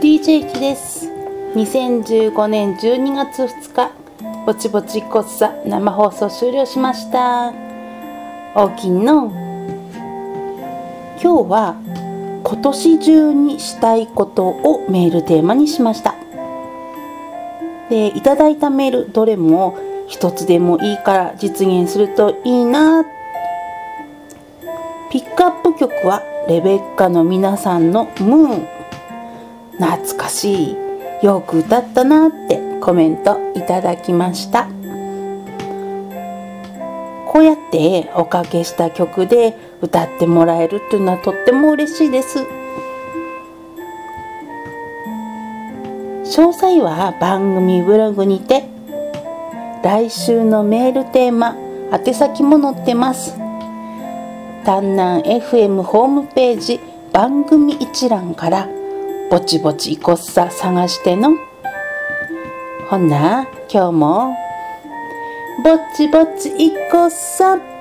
DJ きです。2015年12月2日、ぼちぼちこっさ生放送終了しました。おきの今日は今年中にしたいことをメールテーマにしました。で、いただいたメールどれも一つでもいいから実現するといいな。ピックアップ曲はレベッカの皆さんのムーン。懐かしい、よく歌ったなってコメントいただきました。こうやっておかけした曲で歌ってもらえるというのはとっても嬉しいです。詳細は番組ブログにて、来週のメールテーマ宛先も載ってます。丹南 FM ホームページ番組一覧からぼちぼちいこっさ探しての。ほんな今日もぼちぼちいこっさ。